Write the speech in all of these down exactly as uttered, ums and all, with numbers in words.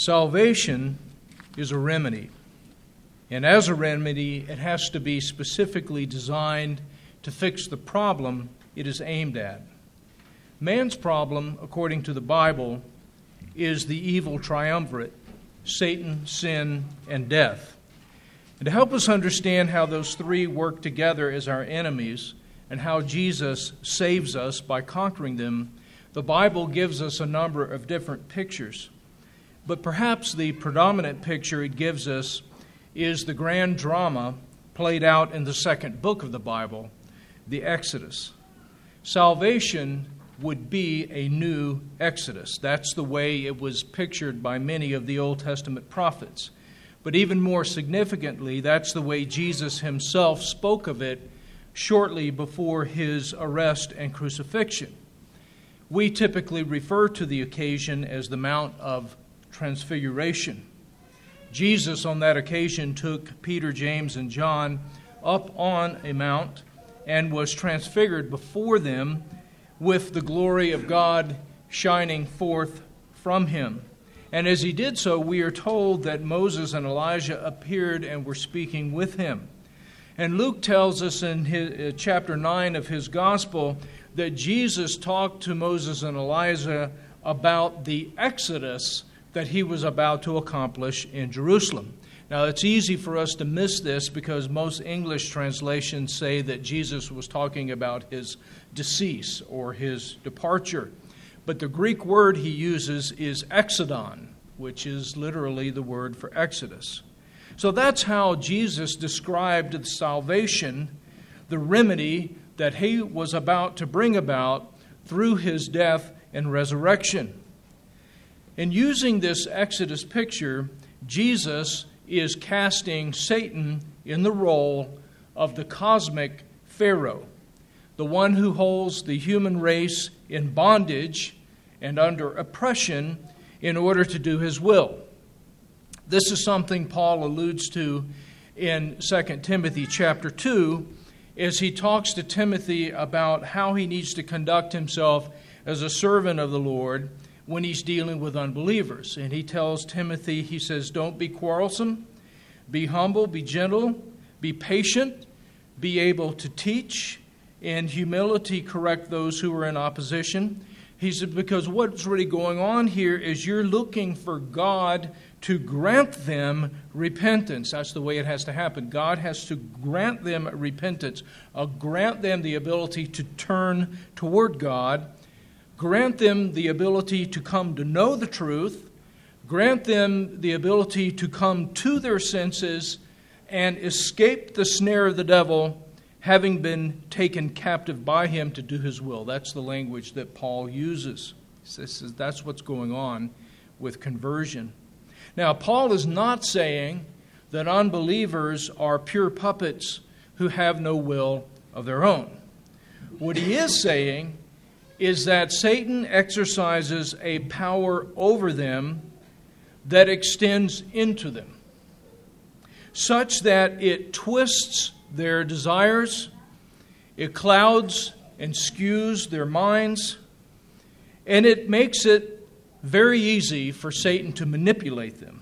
Salvation is a remedy. And as a remedy, it has to be specifically designed to fix the problem it is aimed at. Man's problem, according to the Bible, is the evil triumvirate: Satan, sin, and death. And to help us understand how those three work together as our enemies and how Jesus saves us by conquering them, the Bible gives us a number of different pictures. But perhaps the predominant picture it gives us is the grand drama played out in the second book of the Bible, the Exodus. Salvation would be a new Exodus. That's the way it was pictured by many of the Old Testament prophets. But even more significantly, that's the way Jesus himself spoke of it shortly before his arrest and crucifixion. We typically refer to the occasion as the Mount of Transfiguration. Jesus on that occasion took Peter, James, and John up on a mount and was transfigured before them with the glory of God shining forth from him. And as he did so, we are told that Moses and Elijah appeared and were speaking with him. And Luke tells us in his, uh, chapter nine of his gospel that Jesus talked to Moses and Elijah about the Exodus that he was about to accomplish in Jerusalem. Now, it's easy for us to miss this because most English translations say that Jesus was talking about his decease or his departure. But the Greek word he uses is exodon, which is literally the word for Exodus. So that's how Jesus described the salvation, the remedy that he was about to bring about through his death and resurrection. In using this Exodus picture, Jesus is casting Satan in the role of the cosmic Pharaoh, the one who holds the human race in bondage and under oppression in order to do his will. This is something Paul alludes to in Second Timothy chapter two as he talks to Timothy about how he needs to conduct himself as a servant of the Lord when he's dealing with unbelievers. And he tells Timothy, he says, don't be quarrelsome, be humble, be gentle, be patient, be able to teach, in humility correct those who are in opposition. He said, because what's really going on here is you're looking for God to grant them repentance. That's the way it has to happen. God has to grant them repentance, uh, grant them the ability to turn toward God, grant them the ability to come to know the truth, grant them the ability to come to their senses and escape the snare of the devil, having been taken captive by him to do his will. That's the language that Paul uses. He says that's what's going on with conversion. Now, Paul is not saying that unbelievers are pure puppets who have no will of their own. What he is saying is that Satan exercises a power over them that extends into them, such that it twists their desires, it clouds and skews their minds, and it makes it very easy for Satan to manipulate them.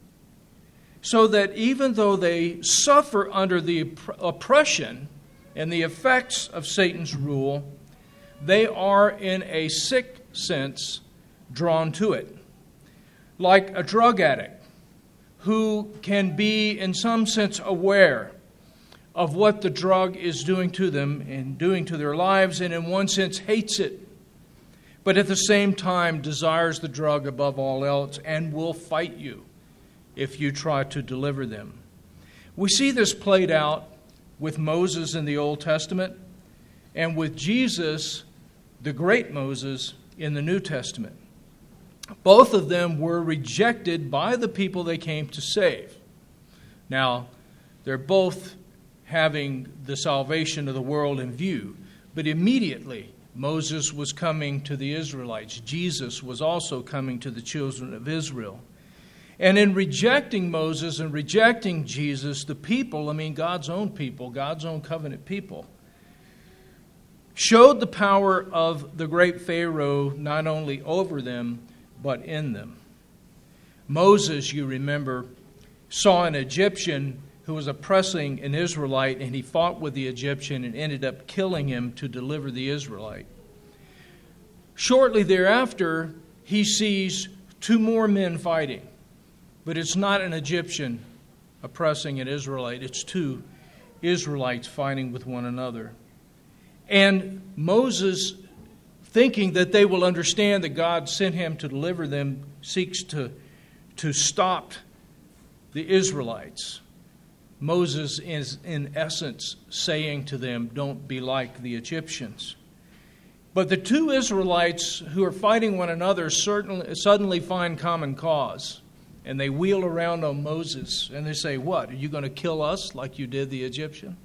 So that even though they suffer under the oppression and the effects of Satan's rule, they are in a sick sense drawn to it. Like a drug addict who can be in some sense aware of what the drug is doing to them and doing to their lives, and in one sense hates it, but at the same time desires the drug above all else and will fight you if you try to deliver them. We see this played out with Moses in the Old Testament and with Jesus, the great Moses, in the New Testament. Both of them were rejected by the people they came to save. Now, they're both having the salvation of the world in view, but immediately Moses was coming to the Israelites. Jesus was also coming to the children of Israel. And in rejecting Moses and rejecting Jesus, the people, I mean God's own people, God's own covenant people, showed the power of the great Pharaoh not only over them, but in them. Moses, you remember, saw an Egyptian who was oppressing an Israelite, and he fought with the Egyptian and ended up killing him to deliver the Israelite. Shortly thereafter, he sees two more men fighting, but it's not an Egyptian oppressing an Israelite. It's two Israelites fighting with one another. And Moses, thinking that they will understand that God sent him to deliver them, seeks to, to stop the Israelites. Moses is, in essence, saying to them, don't be like the Egyptians. But the two Israelites who are fighting one another certainly, suddenly find common cause. And they wheel around on Moses and they say, what, are you going to kill us like you did the Egyptian?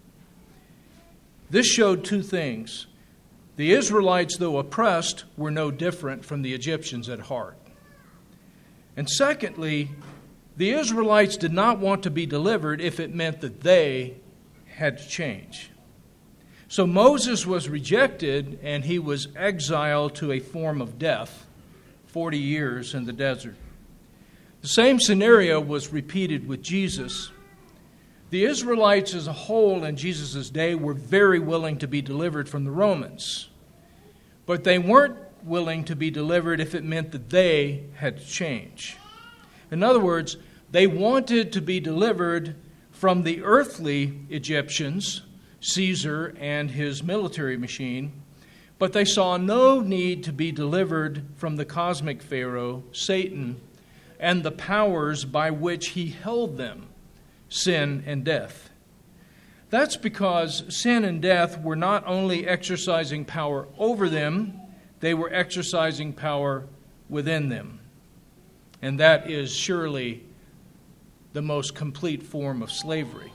This showed two things. The Israelites, though oppressed, were no different from the Egyptians at heart. And secondly, the Israelites did not want to be delivered if it meant that they had to change. So Moses was rejected and he was exiled to a form of death, forty years in the desert. The same scenario was repeated with Jesus. The Israelites as a whole in Jesus' day were very willing to be delivered from the Romans. But they weren't willing to be delivered if it meant that they had to change. In other words, they wanted to be delivered from the earthly Egyptians, Caesar and his military machine, but they saw no need to be delivered from the cosmic Pharaoh, Satan, and the powers by which he held them, sin and death. That's because sin and death were not only exercising power over them, they were exercising power within them. And that is surely the most complete form of slavery.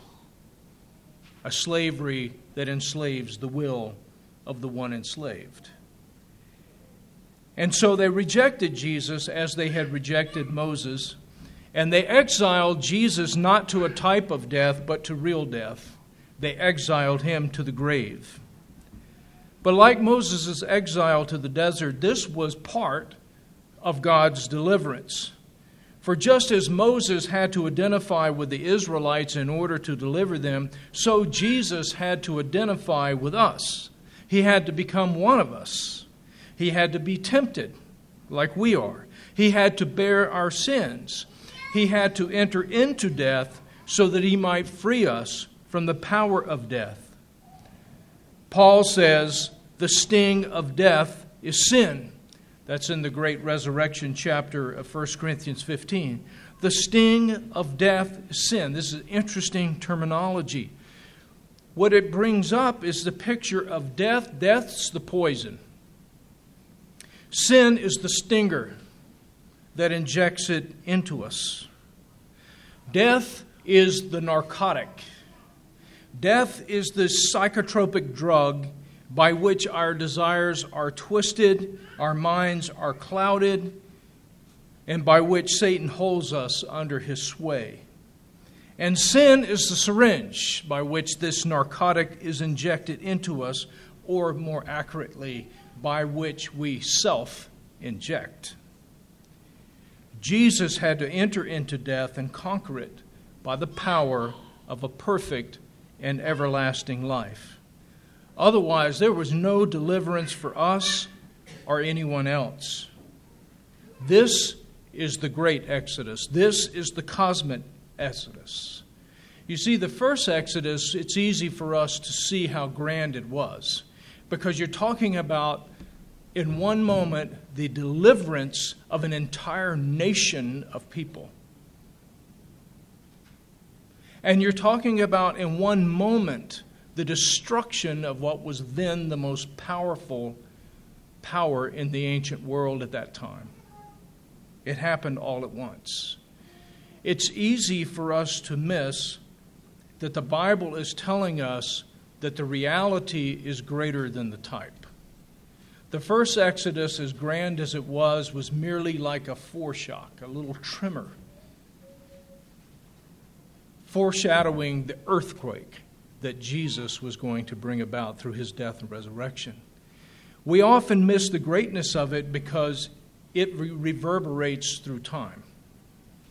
A slavery that enslaves the will of the one enslaved. And so they rejected Jesus as they had rejected Moses, and they exiled Jesus not to a type of death, but to real death. They exiled him to the grave. But like Moses' exile to the desert, this was part of God's deliverance. For just as Moses had to identify with the Israelites in order to deliver them, so Jesus had to identify with us. He had to become one of us. He had to be tempted like we are. He had to bear our sins. He had to enter into death so that he might free us from the power of death. Paul says the sting of death is sin. That's in the great resurrection chapter of First Corinthians fifteen. The sting of death is sin. This is interesting terminology. What it brings up is the picture of death. Death's the poison. Sin is the stinger that injects it into us. Death is the narcotic. Death is the psychotropic drug by which our desires are twisted, our minds are clouded, and by which Satan holds us under his sway. And sin is the syringe by which this narcotic is injected into us, or more accurately, by which we self-inject. Jesus had to enter into death and conquer it by the power of a perfect and everlasting life. Otherwise, there was no deliverance for us or anyone else. This is the great Exodus. This is the cosmic Exodus. You see, the first Exodus, it's easy for us to see how grand it was, because you're talking about, in one moment, the deliverance of an entire nation of people. And you're talking about, in one moment, the destruction of what was then the most powerful power in the ancient world at that time. It happened all at once. It's easy for us to miss that the Bible is telling us that the reality is greater than the type. The first Exodus, as grand as it was, was merely like a foreshock, a little tremor, foreshadowing the earthquake that Jesus was going to bring about through his death and resurrection. We often miss the greatness of it because it re- reverberates through time.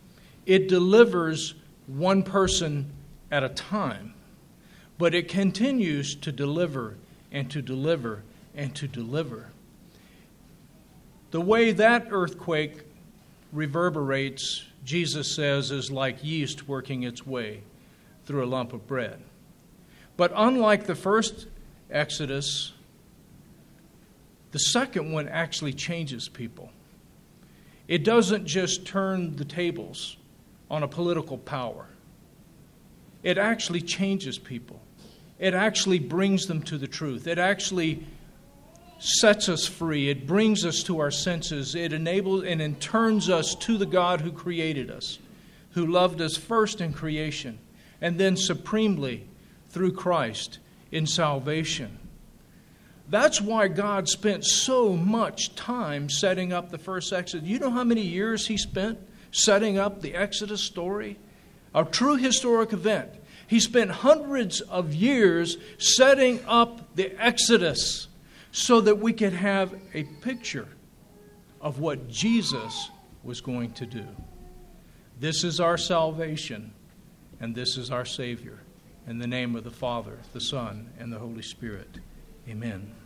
it delivers one person at a time, but it continues to deliver and to deliver and to deliver. The way that earthquake reverberates, Jesus says, is like yeast working its way through a lump of bread. But unlike the first Exodus, the second one actually changes people. It doesn't just turn the tables on a political power. It actually changes people. It actually brings them to the truth. It actually sets us free. It brings us to our senses. It enables and it turns us to the God who created us, who loved us first in creation, and then supremely through Christ in salvation. That's why God spent so much time setting up the first Exodus. You know how many years He spent setting up the Exodus story? A true historic event. He spent hundreds of years setting up the Exodus so that we could have a picture of what Jesus was going to do. This is our salvation, and this is our Savior. In the name of the Father, the Son, and the Holy Spirit. Amen.